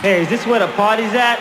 Hey, is this where the party's at?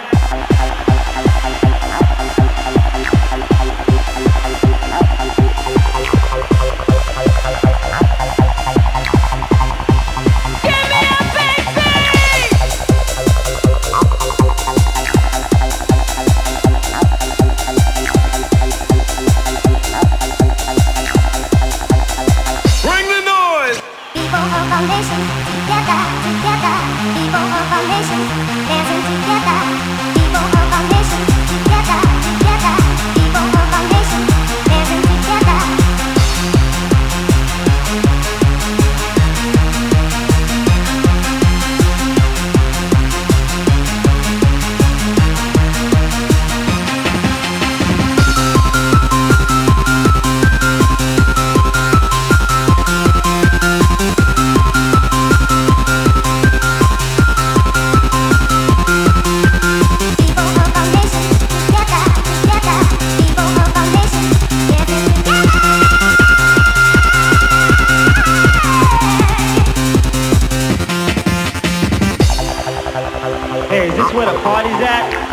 Hey, is this where the party's at?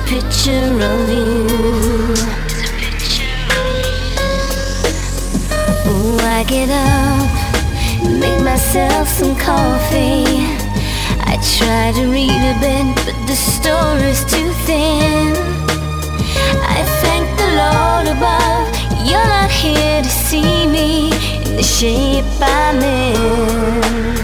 picture of you. Oh, I get up, make myself some coffee. I try to read a bit, but the story's too thin. I thank the Lord above, you're not here to see me in the shape I'm in.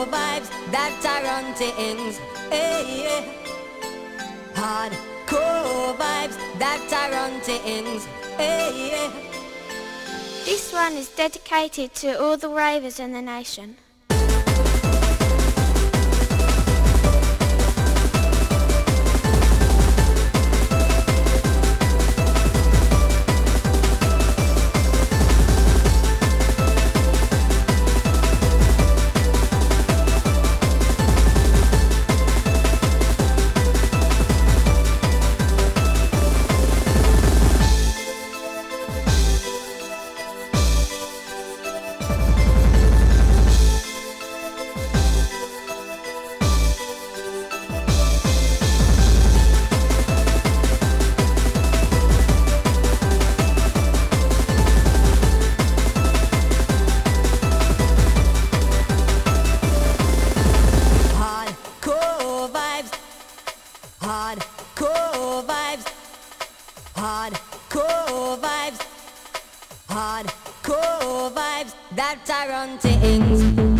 vibes that are run things. Hey, yeah. Hardcore vibes that are run things. Hey, yeah. This one is dedicated to all the ravers in the nation. Hardcore vibes that are run things.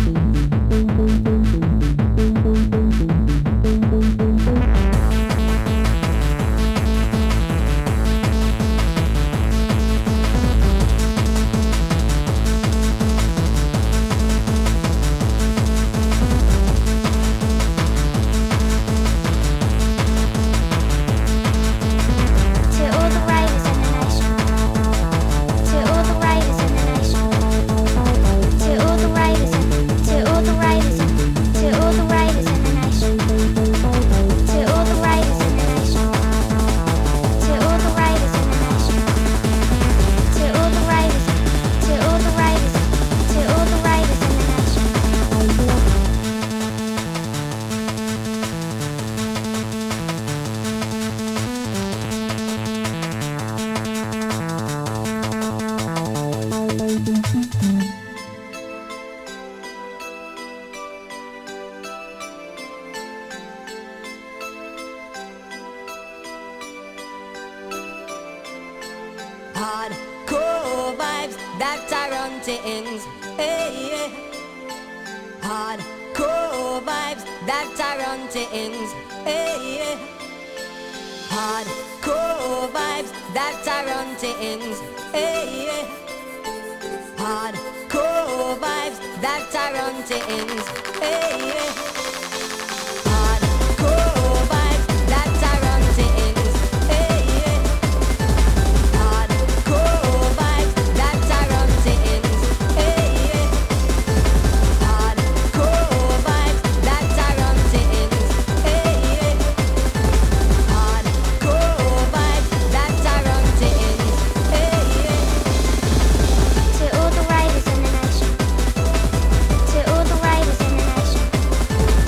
Hardcore vibes that are run things. Hey, yeah. Hardcore vibes that are run things. Hey, yeah. Hardcore vibes that are run things. Hey, yeah. Hardcore vibes that are run things. Hey, yeah. Hardcore vibes that are run things. Hey, yeah. Hardcore vibes that are run things. Hey, yeah. Hardcore vibes that are run things. Hey, yeah. Hardcore vibes that are run things. Hey, yeah. To all the ravers in the nation. To all the ravers in the nation.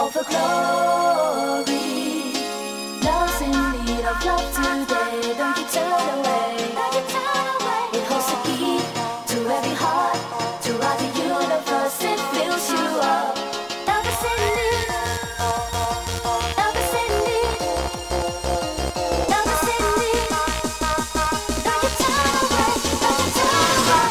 for glory. Love's in need of love today. Don't you turn away. It holds the key to every heart, throughout the universe. It fills you up. Love is in need. Love is in need. Love is in need. Don't you turn away. Don't you turn away.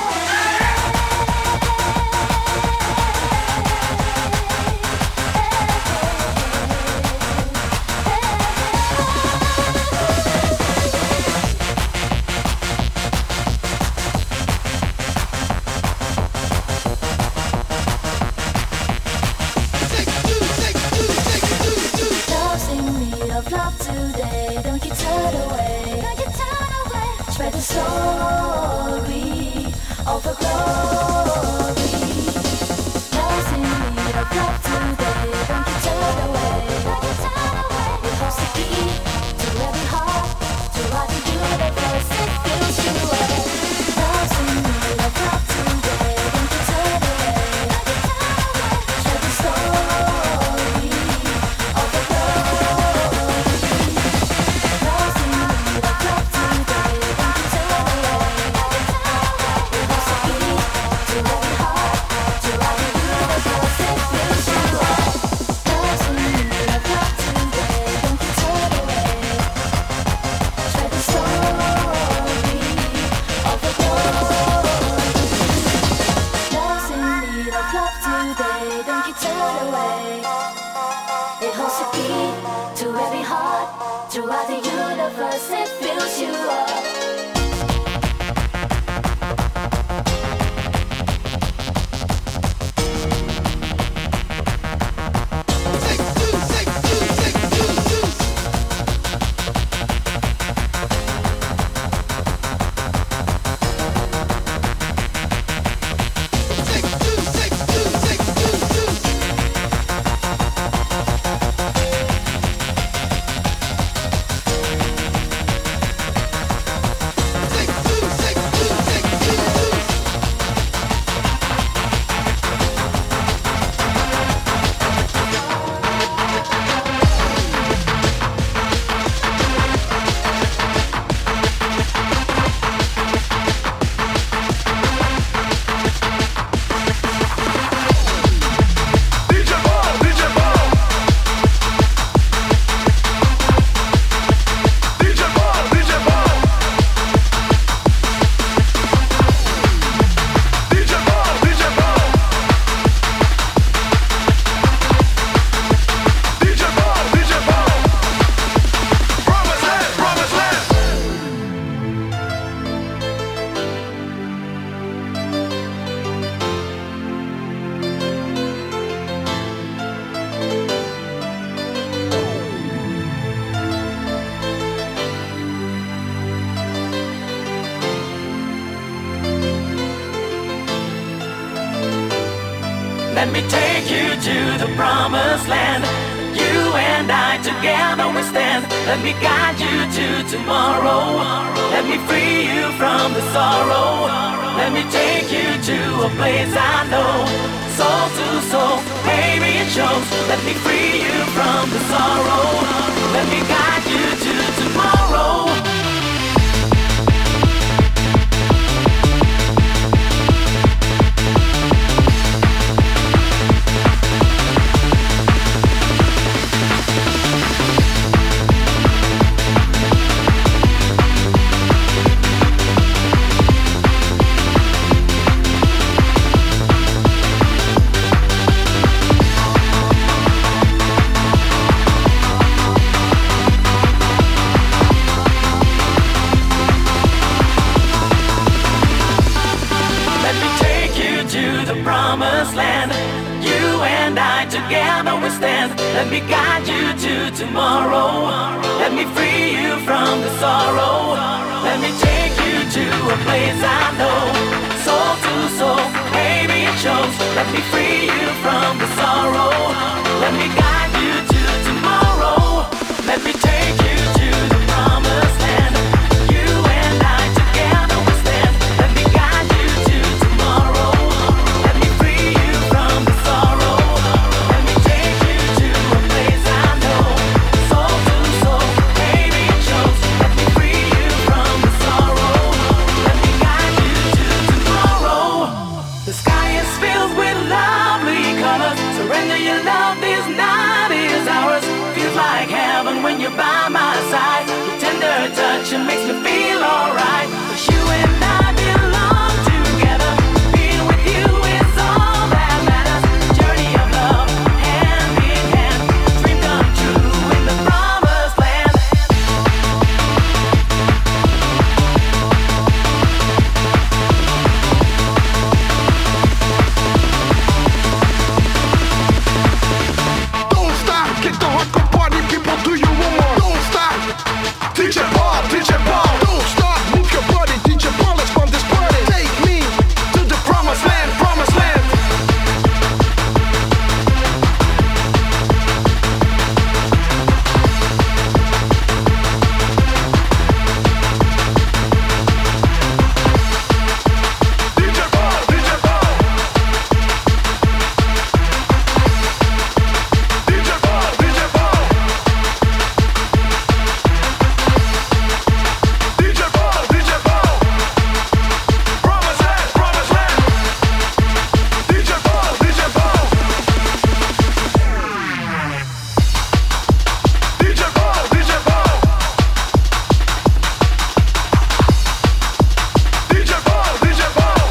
Love's in need of love today. Don't you turn away. Don't you turn away. Spread the story of a glory. Love's in need of love today. Don't you turn away. Don't you turn away. It holds the key to every heart, throughout the universe. It fills you up. Love's in need of love today. Don't you turn away. Don't you turn away. Spread the story of a glory. Love's in need of love today. Don't you turn away. Don't you turn away. It holds the key to every heart, throughout the universe. It fills you up. Love's in need of love today. Don't you turn away. Spread the story of a glory. Love's in need of love today. Don't you turn away. It holds the key to every heart, throughout the universe. It fills you up. Let me take you to the promised land. You and I together we stand. Let me guide you to tomorrow. Let me free you from the sorrow. Let me take you to a place I know. Soul to soul, baby it shows. Let me free you from the sorrow. Let me guide you to tomorrow. Let me guide you to tomorrow. Let me free you from the sorrow. Let me take you to a place I know. Soul to soul, baby it shows. Let me free you from the sorrow. Let me guide you to tomorrow. Let me take you to the promised land. You and I together we stand. Let me guide you to tomorrow. Let me free you from the sorrow. Let me take you to a you're by my side. Your tender touch, it makes me feel alright. 'Cause you and I belong together. Being with you is all that matters. Journey of love, hand in hand. Dream come true in the promised land. Don't stop, kick the hardcore party people, do you one more? Don't stop, DJ Paul, DJ Paul. Don't stop, move your body, DJ Paul, let's run this party. Take me to the promised land, promised land. DJ Paul, DJ Paul. DJ Paul, DJ Paul. DJ Paul, DJ Paul. Promised land, promised land. DJ Paul, DJ Paul. DJ Paul, DJ Paul. DJ Paul, DJ Paul.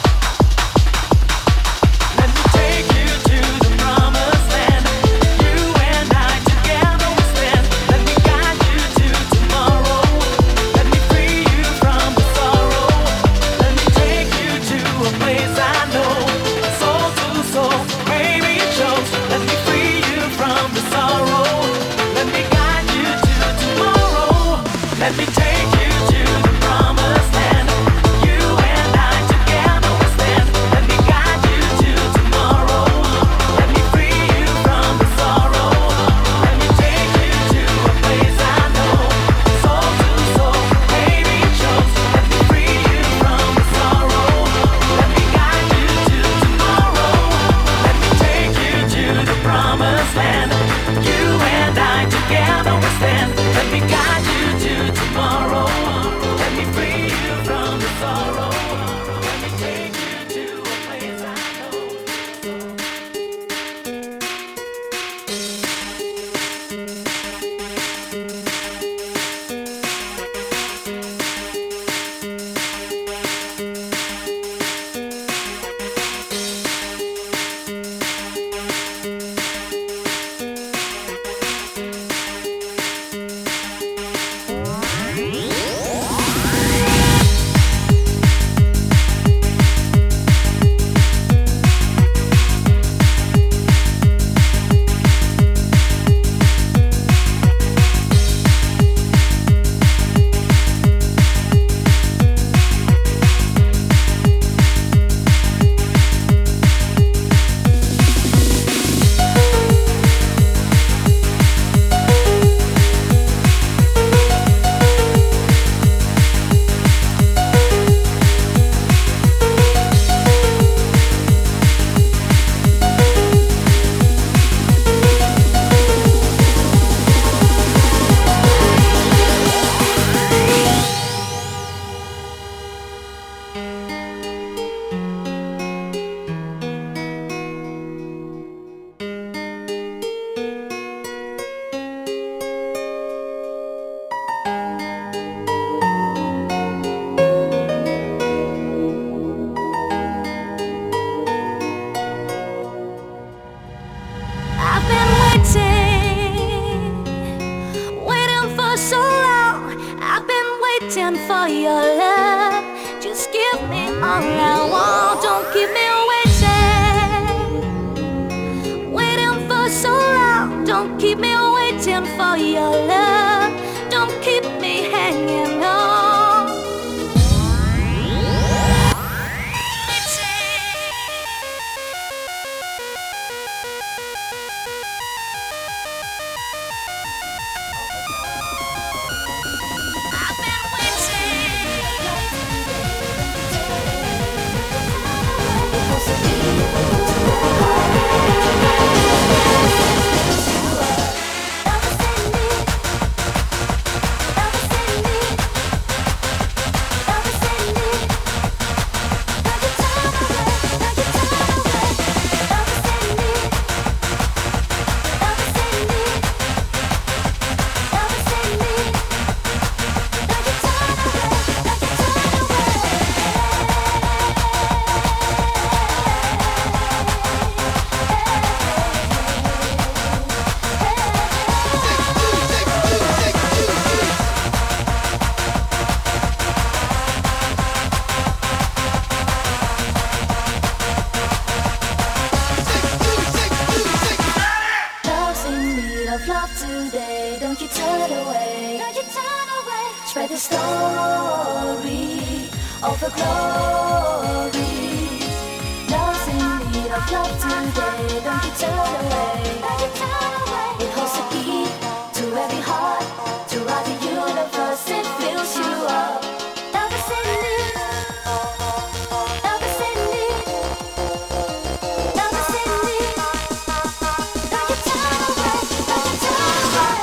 Let me take you to the promised land. You and I together will stand. Let me guide you to tomorrow. Let me free you from the sorrow. Let me take you to a place I know. Soul to soul, baby it shows. Let me free you from the sorrow. Let me guide you to tomorrow. Let me take you to the promised land. You and I together will stand. Let me guide you to tomorrow. Let me free you from the sorrow. Let me take you to a place I know. Soul to soul, baby it shows. Let me free you from the sorrow. Let me guide you to tomorrow. Let me take you to the promised land. You and I together will stand. Let me guide you to tomorrow. Let me free you from the sorrow. Let me take you to a place I know. I've been waiting for so long. I've been waiting for your love. Just give me all I want. Don't keep me waiting for so long. Don't keep me waiting for your love. Don't keep me hanging on. I've been waiting. of love today. Don't you turn away. Don't you turn away. Spread the story of a glory. Love's in need of love today. Don't you turn away. Don't you turn away. It holds the key to every heart. Throughout the universe, it fills you up. Love is in need. Love is in need. Love is in need. Don't you turn away. Don't you turn away.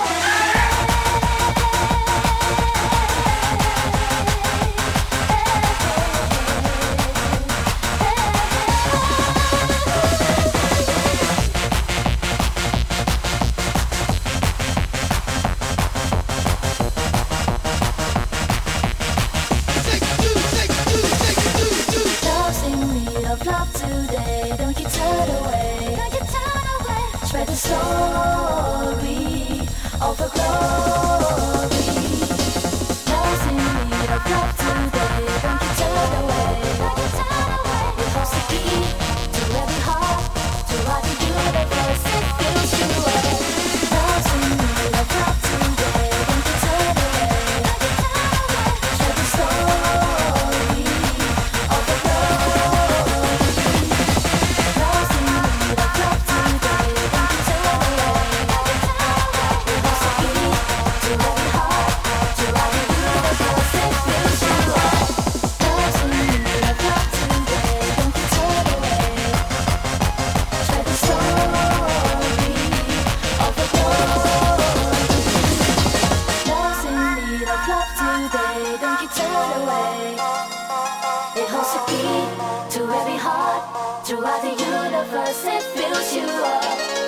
Love's in need of love today. Don't you turn away. Don't you turn away. Spread the story of a glory. Love's in need of love today. Don't you turn away. Don't you turn away. It holds the key to every heart. Throughout the universe, it fills you up. Love's in need of love today. Don't you turn away. Don't you turn away. Spread the story of a glory. Love's in need of love today. Don't you turn away. Don't you turn away. It holds the key to every heart. Throughout the universe, it fills you up. Love's in need of love today. Don't you turn away. Spread the story of a glory. Love's in need of love today. Don't you turn away. It holds the key to every heart. Throughout the universe, it fills you up.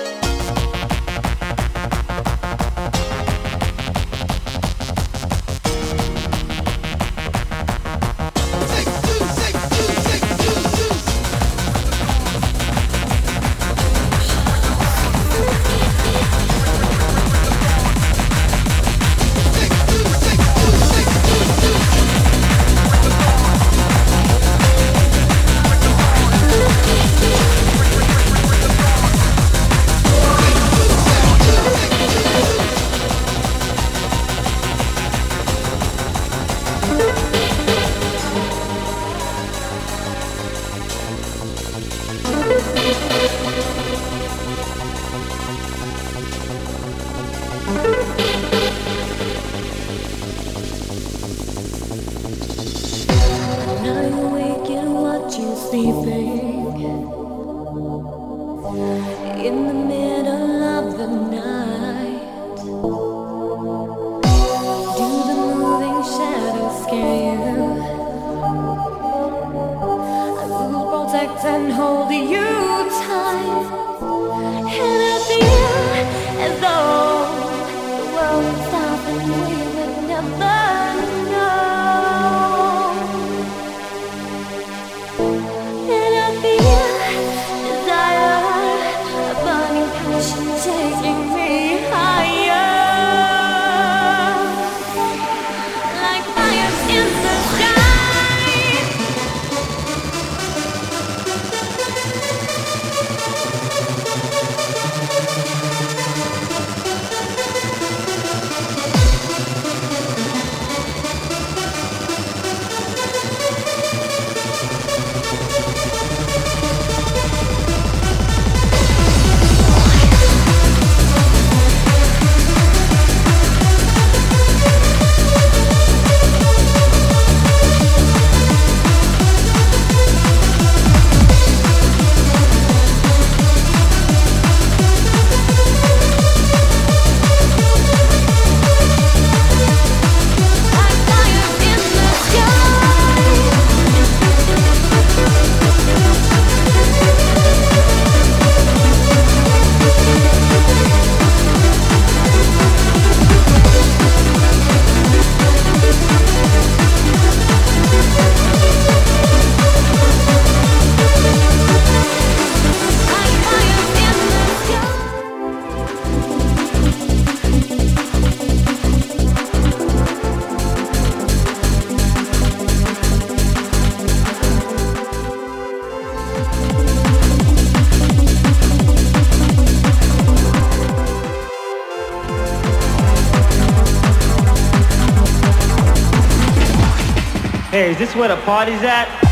Now you're awake and watching sleeping in the middle of the night. Do the moving shadows scare you? I will protect and hold you tight. And I feel as though the world would stop and we would never know. And I feel desire, a burning passion taking me higher. Like fires in the sky. Hey, is this where the party's at?